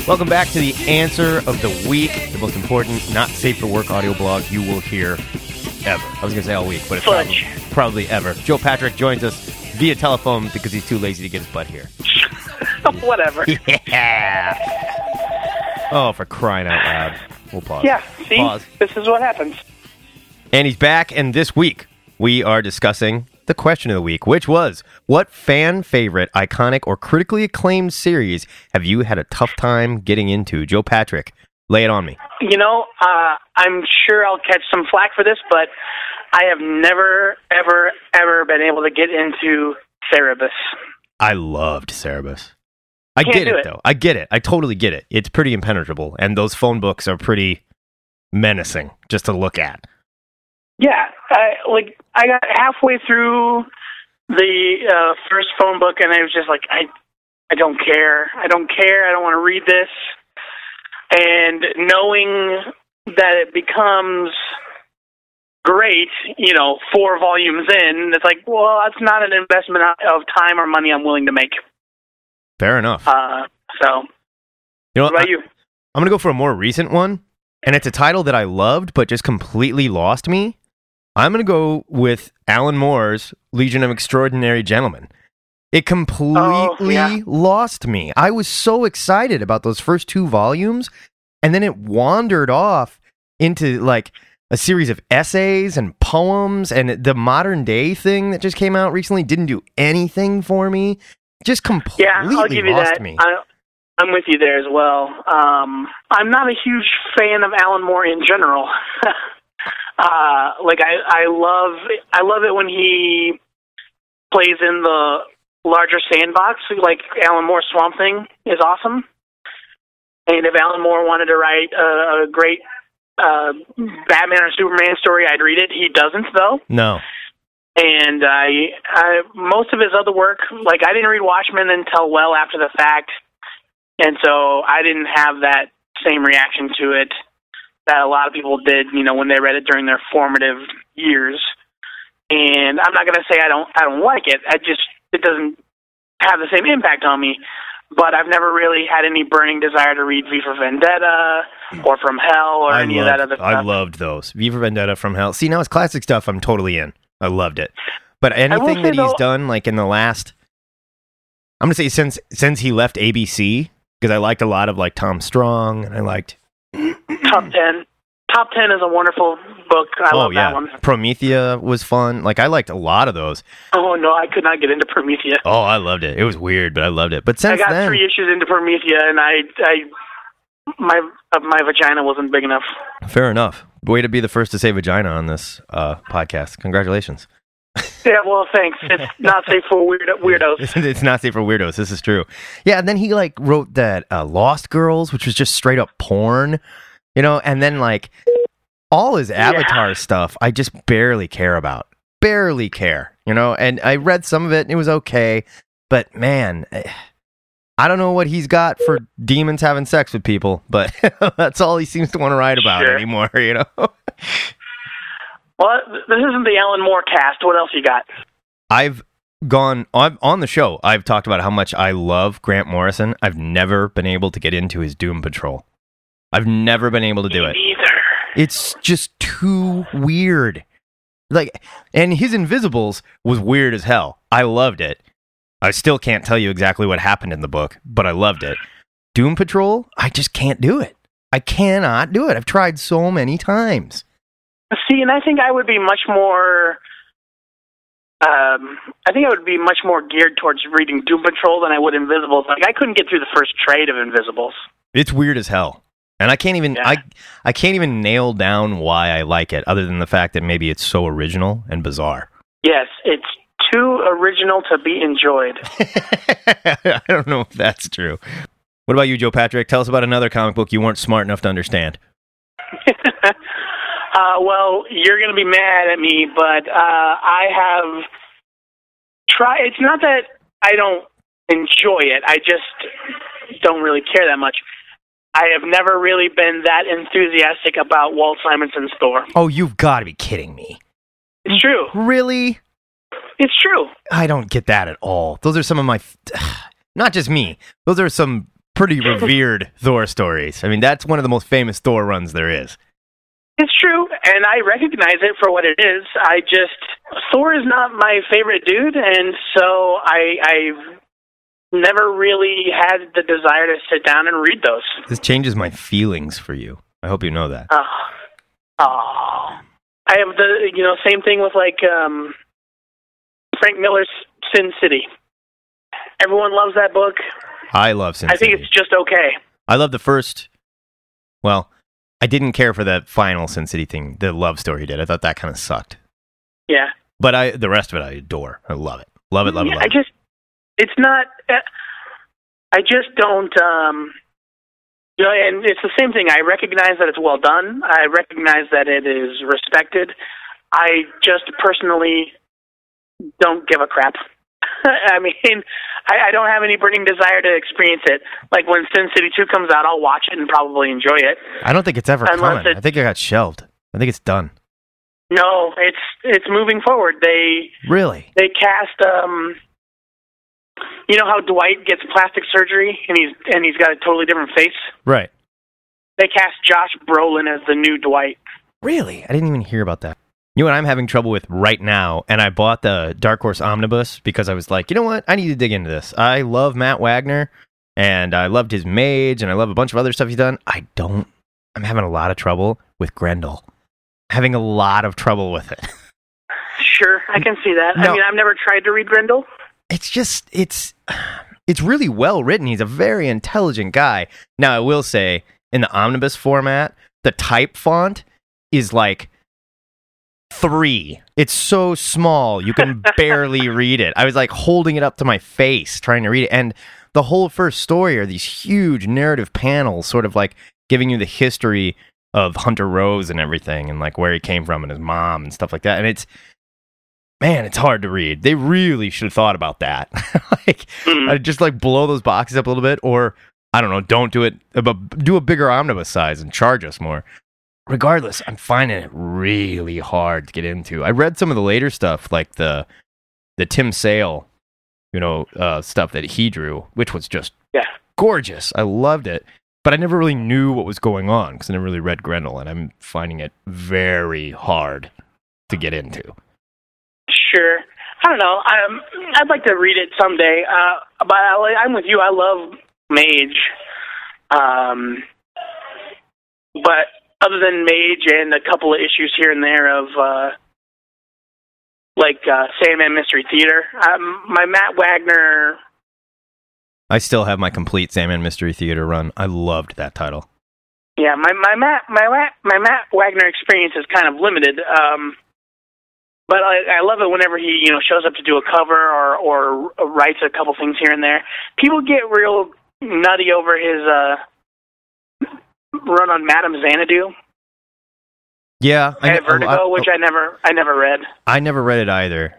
Welcome back to the Answer of the Week, the most important, not safe for work audio blog you will hear ever. I was going to say all week, but it's probably ever. Joe Patrick joins us via telephone because he's too lazy to get his butt here. Whatever. Yeah. Oh, for crying out loud. We'll pause. Yeah, see? Pause. This is what happens. And he's back, and this week we are discussing the question of the week, which was, what fan favorite, iconic, or critically acclaimed series have you had a tough time getting into? Joe Patrick, lay it on me. You know, I'm sure I'll catch some flack for this, but I have never, ever been able to get into Cerebus. I loved Cerebus. I get it, though. I get it. I totally get it. It's pretty impenetrable, and those phone books are pretty menacing just to look at. Yeah, I got halfway through the first phone book, and I was just like, I don't care. I don't want to read this. And knowing that it becomes great, 4 volumes in, it's like, well, that's not an investment of time or money I'm willing to make. Fair enough. So, what about you? I'm going to go for a more recent one, and it's a title that I loved but just completely lost me. I'm going to go with Alan Moore's Legion of Extraordinary Gentlemen. It completely lost me. I was so excited about those first 2 volumes, and then it wandered off into like a series of essays and poems, and the modern day thing that just came out recently didn't do anything for me. Just completely I'll give you lost that. me. I'm with you there as well. I'm not a huge fan of Alan Moore in general. I love it when he plays in the larger sandbox. Like Alan Moore's Swamp Thing is awesome. And if Alan Moore wanted to write a great Batman or Superman story, I'd read it. He doesn't, though. No. And I most of his other work, like I didn't read Watchmen until well after the fact, and so I didn't have that same reaction to it that a lot of people did, when they read it during their formative years. And I'm not going to say I don't like it. It doesn't have the same impact on me. But I've never really had any burning desire to read V for Vendetta or From Hell or any of that other stuff. I loved those. V for Vendetta, From Hell. See, now it's classic stuff. I'm totally in. I loved it. But anything that he's done, like in the last, I'm going to say since he left ABC, because I liked a lot of like Tom Strong, and I liked Top 10. Top 10 is a wonderful book. I love that one. Promethea was fun. Like I liked a lot of those. Oh no, I could not get into Promethea. Oh, I loved it. It was weird, but I loved it. But since I got then, 3 issues into Promethea, and my vagina wasn't big enough. Fair enough. Way to be the first to say vagina on this podcast. Congratulations. Yeah, well, thanks. It's not safe for weirdos. It's not safe for weirdos. This is true. Yeah, and then he like wrote that Lost Girls, which was just straight up porn, and then like all his Avatar stuff, I just barely care about. Barely care, and I read some of it and it was okay, but man, I don't know what he's got for demons having sex with people, but that's all he seems to want to write about anymore, Well, this isn't the Alan Moore cast. What else you got? I've on the show, I've talked about how much I love Grant Morrison. I've never been able to get into his Doom Patrol. I've never been able to do it. Either. It's just too weird. And his Invisibles was weird as hell. I loved it. I still can't tell you exactly what happened in the book, but I loved it. Doom Patrol, I just can't do it. I cannot do it. I've tried so many times. See, and I think I would be much more. I think I would be much more geared towards reading Doom Patrol than I would Invisibles. Like I couldn't get through the first trade of Invisibles. It's weird as hell, and I can't even I can't even nail down why I like it, other than the fact that maybe it's so original and bizarre. Yes, it's too original to be enjoyed. I don't know if that's true. What about you, Joe Patrick? Tell us about another comic book you weren't smart enough to understand. Well, you're going to be mad at me, but I have tried. It's not that I don't enjoy it. I just don't really care that much. I have never really been that enthusiastic about Walt Simonson's Thor. Oh, you've got to be kidding me. It's true. Really? It's true. I don't get that at all. Those are some of my... Not just me. Those are some pretty revered Thor stories. I mean, that's one of the most famous Thor runs there is. It's true, and I recognize it for what it is. Thor is not my favorite dude, and so I've never really had the desire to sit down and read those. This changes my feelings for you. I hope you know that. I have the same thing with like Frank Miller's Sin City. Everyone loves that book. I love Sin City. I think it's just okay. I love the first. Well, I didn't care for that final Sin City thing, the love story he did. I thought that kind of sucked. Yeah. But the rest of it I adore. I love it. Love it, love it, love it. It's not. I just don't. And it's the same thing. I recognize that it's well done. I recognize that it is respected. I just personally don't give a crap. I mean, I don't have any burning desire to experience it. Like when Sin City 2 comes out, I'll watch it and probably enjoy it. I don't think it's ever coming. I think it got shelved. I think it's done. No, it's moving forward. They cast you know how Dwight gets plastic surgery and he's got a totally different face? Right. They cast Josh Brolin as the new Dwight. Really? I didn't even hear about that. You know what I'm having trouble with right now, and I bought the Dark Horse Omnibus because I was like, you know what? I need to dig into this. I love Matt Wagner, and I loved his Mage, and I love a bunch of other stuff he's done. I'm having a lot of trouble with Grendel. Having a lot of trouble with it. Sure, I can see that. No, I mean, I've never tried to read Grendel. It's just, it's really well written. He's a very intelligent guy. Now, I will say, in the omnibus format, the type font is like 3. It's so small, you can barely read it. I was like holding it up to my face, trying to read it. And the whole first story are these huge narrative panels, sort of like giving you the history of Hunter Rose and everything, and like where he came from and his mom and stuff like that. And it's hard to read. They really should have thought about that. Just like blow those boxes up a little bit, or I don't know, don't do it, but do a bigger omnibus size and charge us more. Regardless, I'm finding it really hard to get into. I read some of the later stuff, like the Tim Sale, stuff that he drew, which was just gorgeous. I loved it. But I never really knew what was going on because I never really read Grendel, and I'm finding it very hard to get into. Sure. I don't know. I'd like to read it someday. But I'm with you. I love Mage. But other than Mage and a couple of issues here and there of Sandman Mystery Theater, my Matt Wagner... I still have my complete Sandman Mystery Theater run. I loved that title. Yeah, my Matt Wagner experience is kind of limited. But I love it whenever he shows up to do a cover or writes a couple things here and there. People get real nutty over his run on Madame Xanadu. Yeah, at Vertigo, which I never read. I never read it either.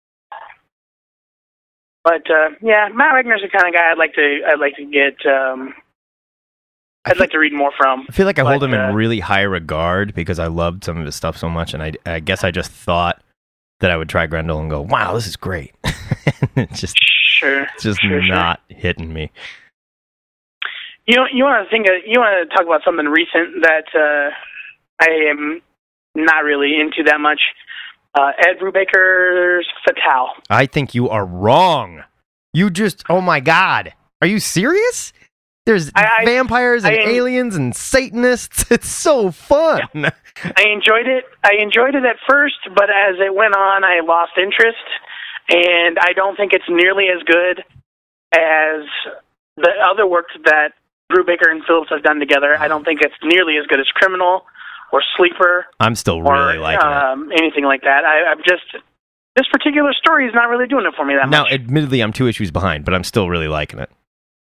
But Matt Wagner's the kind of guy I'd like to get. I'd like to read more from. I feel like I hold him in really high regard because I loved some of his stuff so much, and I guess I just thought that I would try Grendel and go, "Wow, this is great." It's just not hitting me. You want to talk about something recent that I am not really into that much. Ed Brubaker's Fatale. I think you are wrong. Oh my God. Are you serious? There's vampires and aliens and Satanists. It's so fun. Yeah. I enjoyed it. At first, but as it went on, I lost interest. And I don't think it's nearly as good as the other work that Brubaker and Phillips have done together. I don't think it's nearly as good as Criminal or Sleeper. I'm still really liking it. Anything like that. This particular story is not really doing it for me that much. Now, admittedly, I'm 2 issues behind, but I'm still really liking it.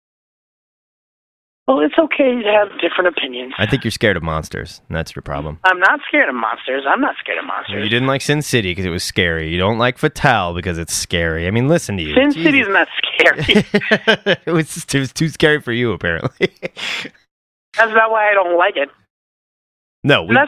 Well, it's okay to have different opinions. I think you're scared of monsters, and that's your problem. I'm not scared of monsters. You didn't like Sin City because it was scary. You don't like Fatale because it's scary. I mean, listen to you. Sin City's not scary. It was too scary for you, apparently. That's not why I don't like it. No, and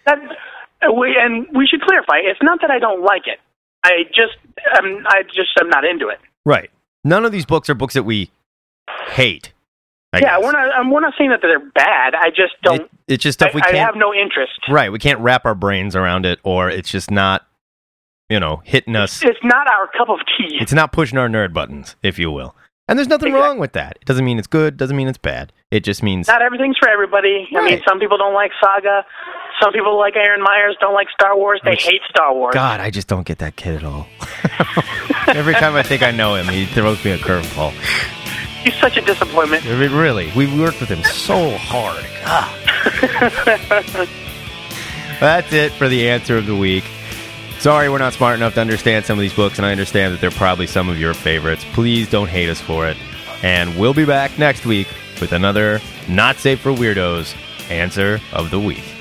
we should clarify. It's not that I don't like it. I'm not into it. Right. None of these books are books that we hate. Yeah, we're not saying that they're bad. I just don't. It's just stuff we can't. I have no interest. Right, we can't wrap our brains around it, or it's just not, hitting us. It's not our cup of tea. It's not pushing our nerd buttons, if you will. And there's nothing wrong with that. It doesn't mean it's good. Doesn't mean it's bad. It just means not everything's for everybody. Right. I mean, some people don't like Saga. Some people like Aaron Myers don't like Star Wars. They hate Star Wars. God, I just don't get that kid at all. Every time I think I know him, he throws me a curveball. He's such a disappointment. Really, we worked with him so hard. That's it for the answer of the week. Sorry we're not smart enough to understand some of these books, and I understand that they're probably some of your favorites. Please don't hate us for it. And we'll be back next week with another Not Safe for Weirdos answer of the week.